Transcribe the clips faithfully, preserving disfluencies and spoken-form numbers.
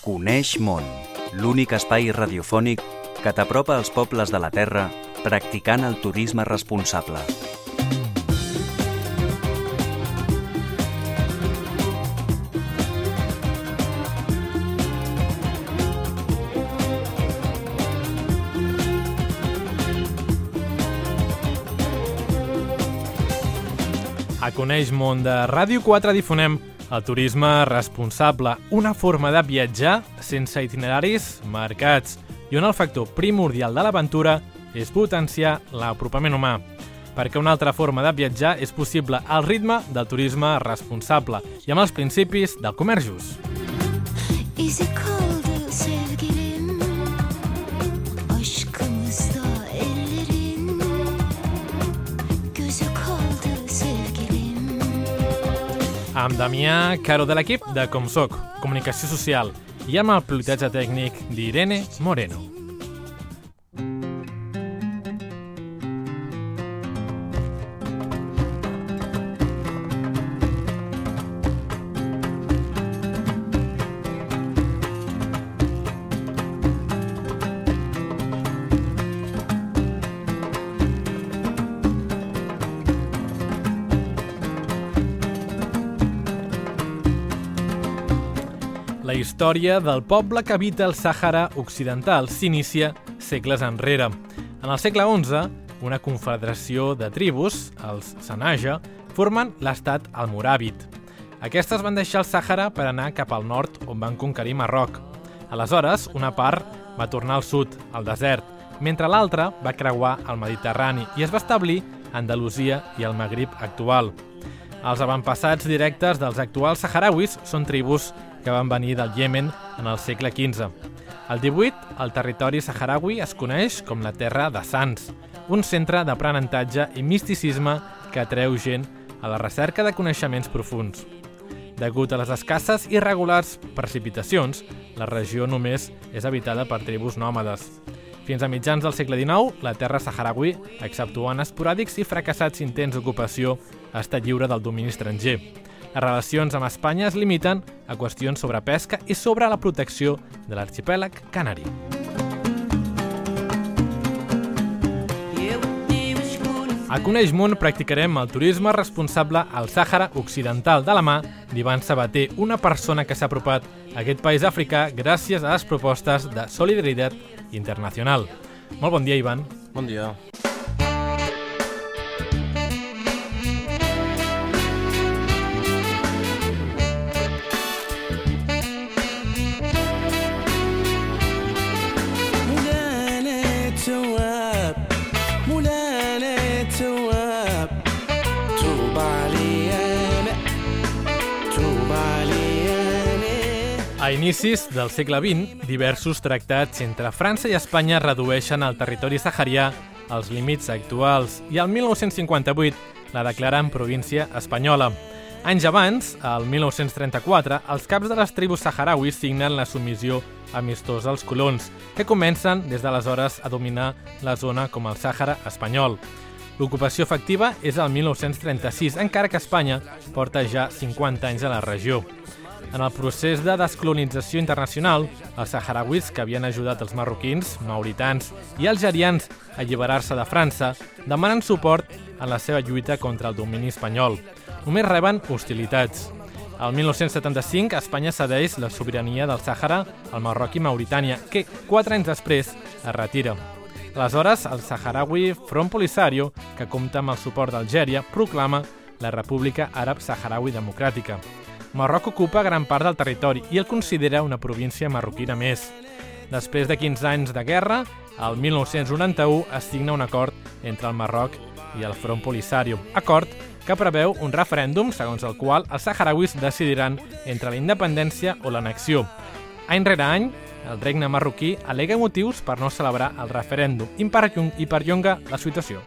Coneix món, l'únic espai radiofònic que t'apropa als pobles de la Terra practicant el turisme responsable. A Coneix món de Ràdio quatre difonem el turisme responsable, una forma de viatjar sense itineraris marcats i on el factor primordial de l'aventura és potenciar l'apropament humà. Perquè una altra forma de viatjar és possible al ritme del turisme responsable i amb els principis del comerç just. İzi kaldı sevgilim, aşkımızda ellerin, gözü kaldı sevgilim. Amb Damià Caro de l'equip de Com Soc, Comunicació Social, i amb el pilotatge tècnic d'Irene Moreno. La història del poble que habita el Sàhara Occidental s'inicia segles enrere. En el segle onze, una confederació de tribus, els Sanaja, formen l'estat almoràvit. Aquestes van deixar el Sàhara per anar cap al nord, on van conquerir Marroc. Aleshores, una part va tornar al sud, al desert, mentre l'altra va creuar el Mediterrani i es va establir a Andalusia i el Magrib actual. Els avantpassats directes dels actuals saharauis són tribus que van venir del Iemen en el segle quinze. Al divuit, el territori saharaui es coneix com la Terra de Sants, un centre d'aprenentatge i misticisme que atreu gent a la recerca de coneixements profunds. Degut a les escasses i irregulars precipitacions, la regió només és habitada per tribus nòmades. Fins a mitjans del segle dinou, la terra saharaui, exceptuant esporàdics i fracassats intents d'ocupació, ha estat lliure del domini estranger. Les relacions amb Espanya es limiten a qüestions sobre pesca i sobre la protecció de l'arxipèlag canari. A Coneix món practicarem el turisme responsable al Sàhara Occidental de la mà d'Ivan Sabater, una persona que s'ha apropat a aquest país africà gràcies a les propostes de Solidaritat Internacional. Molt bon dia, Ivan. Bon dia. A inicis del segle vint, diversos tractats entre França i Espanya redueixen el territori saharià als límits actuals i al mil nou-cents cinquanta-vuit la declaren província espanyola. Anys abans, al mil nou-cents trenta-quatre, els caps de les tribus saharauis signen la submissió amistosa als colons, que comencen des d'aleshores a dominar la zona com el Sàhara espanyol. L'ocupació efectiva és el mil nou-cents trenta-sis, encara que Espanya porta ja cinquanta anys a la regió. En el procés de descolonització internacional, els saharauis que havien ajudat els marroquins, mauritans i algerians a alliberar-se de França demanen suport en la seva lluita contra el domini espanyol. Només reben hostilitats. El mil nou-cents setanta-cinc, Espanya cedeix la sobirania del Sàhara al Marroc i Mauritània, que quatre anys després es retira. Aleshores, el saharaui Front Polisario, que compta amb el suport d'Algèria, proclama la República Àrab Saharaui Democràtica. Marroc ocupa gran part del territori i el considera una província marroquina més. Després de quinze anys de guerra, el mil nou-cents noranta-u es signa un acord entre el Marroc i el Front Polisario, acord que preveu un referèndum segons el qual els saharauis decidiran entre la independència o l'annexió. Any rere any, el regne marroquí al·lega motius per no celebrar el referèndum i perllonga la situació.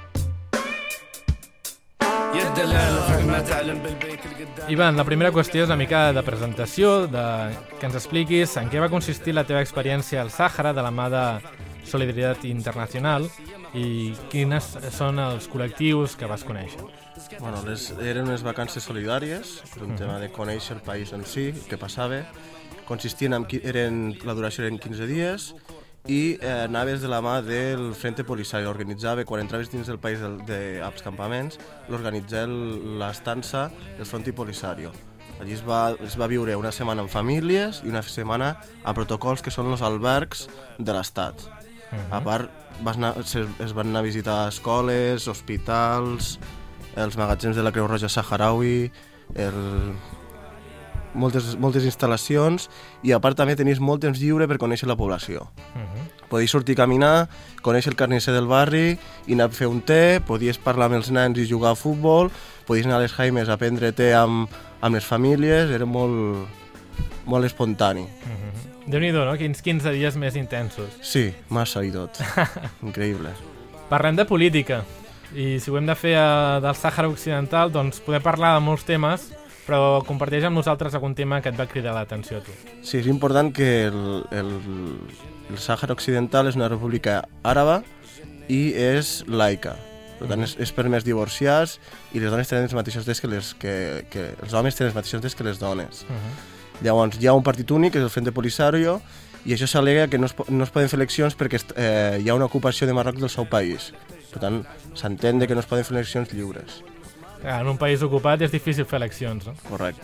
Ivan, la primera qüestió és una mica de presentació, de que ens expliquis en què va consistir la teva experiència al Sàhara de la mà de Solidaritat Internacional, i quins són els col·lectius que vas conèixer? Bueno, les, eren unes vacances solidàries, per un uh -huh. tema de conèixer el país en si, què passava. Consistien en, eren, la duració eren quinze dies, i eh, anaves de la mà del Frente Polisario. Organitzava, quan entraves dins del país del, de, als campaments, l'organitzava l'estança del Frente Polisario. Allí es va, es va viure una setmana en famílies i una setmana a protocols, que són els albergs de l'Estat. Uh-huh. A part, vas anar, es, es van anar a visitar escoles, hospitals, els magatzems de la Creu Roja Saharaui, el... moltes, moltes instal·lacions, i a part també tenies molt temps lliure per conèixer la població. Uh-huh. Podies sortir a caminar, conèixer el carnisser del barri i anar a fer un té, podies parlar amb els nens i jugar a futbol, podies anar a les jaimes a prendre té amb, amb les famílies, era molt, molt espontani. Uh-huh. Déu-n'hi-do, no? Quins quinze dies més intensos. Sí, massa i tot. Increïble. Parlem de política, i si ho hem de fer a, del Sàhara Occidental, doncs podem parlar de molts temes, però comparteix amb nosaltres algun tema que et va cridar l'atenció a tu. Sí, és important que el, el, el Sàhara Occidental és una república àraba i és laica. Per tant, és, és permès divorciar i les dones tenen els mateixos drets que, les, que, que els homes tenen els mateixos drets que les dones. Uh-huh. Llavors, hi ha un partit únic, que és el Frente Polisario, i això s'al·lega que no es, no es poden fer eleccions perquè eh, hi ha una ocupació de Marroc del seu país. Per tant, s'entén que no es poden fer eleccions lliures. En un país ocupat és difícil fer eleccions, no? Correcte.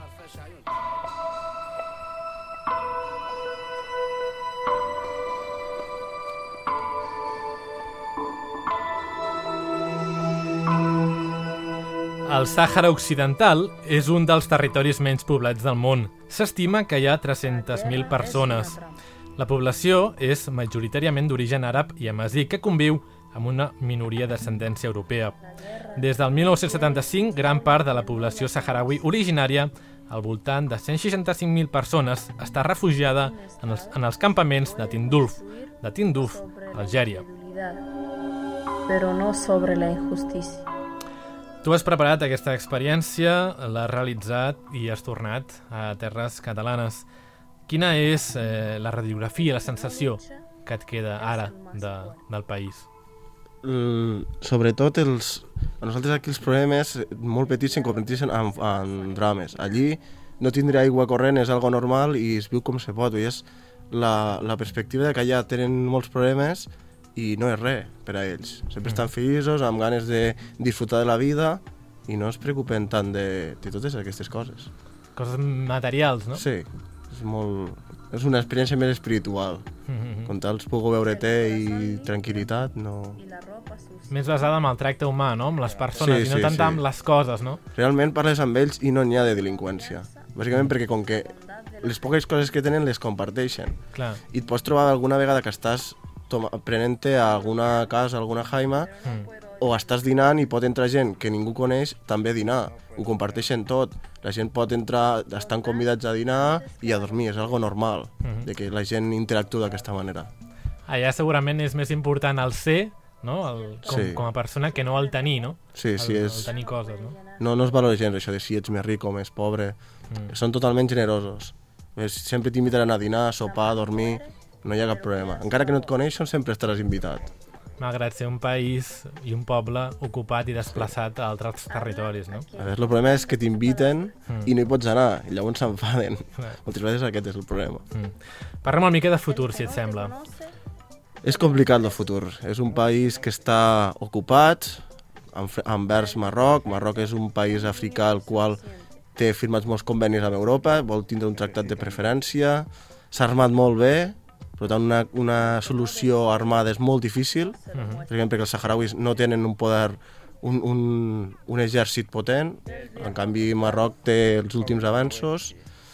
El Sàhara Occidental és un dels territoris menys poblats del món. S'estima que hi ha tres-centes mil persones. La població és majoritàriament d'origen àrab i amazigh, que conviu amb una minoria d'ascendència europea. Des del mil nou-cents setanta-cinc, gran part de la població saharaui originària, al voltant de cent seixanta-cinc mil persones, està refugiada en els, en els campaments de Tinduf, de Tinduf, Algèria. Però no sobre la injustícia. Tu has preparat aquesta experiència, l'has realitzat i has tornat a terres catalanes. Quina és eh, la radiografia, la sensació que et queda ara de, del país? L, sobretot, els, a nosaltres aquí els problemes molt petits se'n converteixen en, en drames. Allí no tindre aigua corrent és algo normal i es viu com se pot. I és la, la perspectiva de que allà tenen molts problemes i no és res per a ells. Sempre estan feliços, amb ganes de disfrutar de la vida i no es preocupen tant de, de totes aquestes coses. Coses materials, no? Sí, és, molt, és una experiència més espiritual. Mm-hmm. Com tal, puc veure té i tranquil·litat, no... Més basada en el tracte humà, no? Amb les persones, sí, i no sí, tant sí. amb les coses, no? Realment parles amb ells i no n'hi ha de delinqüència. Bàsicament perquè com que les poques coses que tenen les comparteixen. Clar. I et pots trobar alguna vegada que estàs prenent-te a alguna casa, a alguna jaima, mm. o estàs dinant i pot entrar gent que ningú coneix també a dinar. Ho comparteixen tot. La gent pot entrar, estan convidats a dinar i a dormir. És algo normal, mm-hmm. de que la gent interactua d'aquesta manera. Allà segurament és més important el ser, no? El, com, sí. com a persona, que no el tenir, no? Sí, el, sí, és... el tenir coses, no? No, no es valora gens això de si ets més ric o més pobre. Mm. Són totalment generosos. Sempre t'invitaran a dinar, a sopar, a dormir... No hi ha cap problema. Encara que no et coneixen, sempre estaràs invitat. Malgrat ser un país i un poble ocupat i desplaçat a altres territoris, no? A veure, el problema és que t'inviten mm. i no hi pots anar, i llavors s'enfaden. Moltes vegades aquest és el problema. Mm. Parlem una mica de futur, si et sembla. És complicat el futur. És un país que està ocupat envers Marroc. Marroc és un país africà el qual té firmats molts convenis amb Europa, vol tindre un tractat de preferència, s'ha armat molt bé. Per tant, una, una solució armada és molt difícil, uh-huh. per exemple, perquè els saharauis no tenen un poder, un, un, un exèrcit potent, en canvi Marroc té els últims avanços,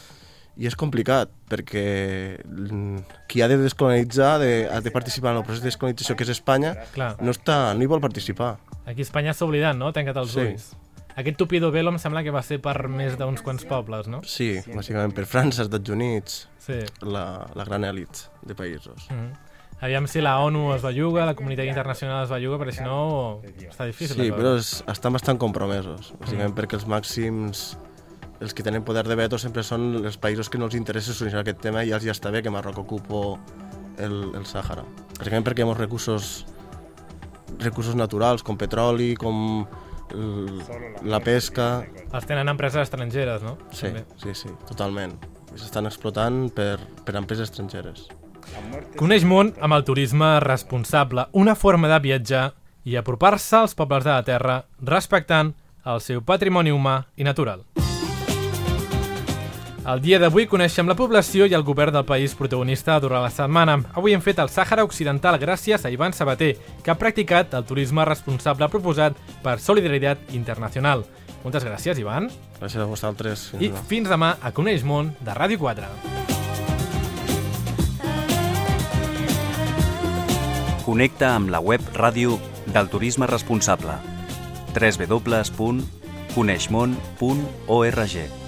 i és complicat, perquè qui ha de descolonitzar, de, ha de participar en el procés de descolonització, que és Espanya, Clar. no està, no hi vol participar. Aquí Espanya s'ha oblidat, no? Tancat els sí. ulls. Aquest Tupido Velo em sembla que va ser per més d'uns quants pobles, no? Sí, bàsicament per França, Estats Units, sí. la, la gran elit de països. Mm-hmm. Aviam si la ONU es belluga, la comunitat internacional es belluga, perquè si no està difícil. Sí, però és, estan bastant compromesos, bàsicament mm. perquè els màxims, els que tenen poder de veto sempre són els països que no els interessa solucionar aquest tema i ja els ja està bé que Marroc ocupo el, el Sàhara. Bàsicament perquè hi ha molts recursos, recursos naturals, com petroli, com el, la pesca... Els tenen empreses estrangeres, no? Sí, També. sí, sí, totalment. S'estan explotant per, per empreses estrangeres. Coneix món amb el turisme responsable, una forma de viatjar i apropar-se als pobles de la terra respectant el seu patrimoni humà i natural. El dia d'avui coneixem la població i el govern del país protagonista durant la setmana. Avui hem fet el Sàhara Occidental gràcies a Ivan Sabater, que ha practicat el turisme responsable proposat per Solidaritat Internacional. Moltes gràcies, Ivan. Gràcies a vosaltres. Fins I demà. fins demà a Coneix Món de Ràdio quatre. Connecta amb la web ràdio del turisme responsable. w w w punt coneixmon punt org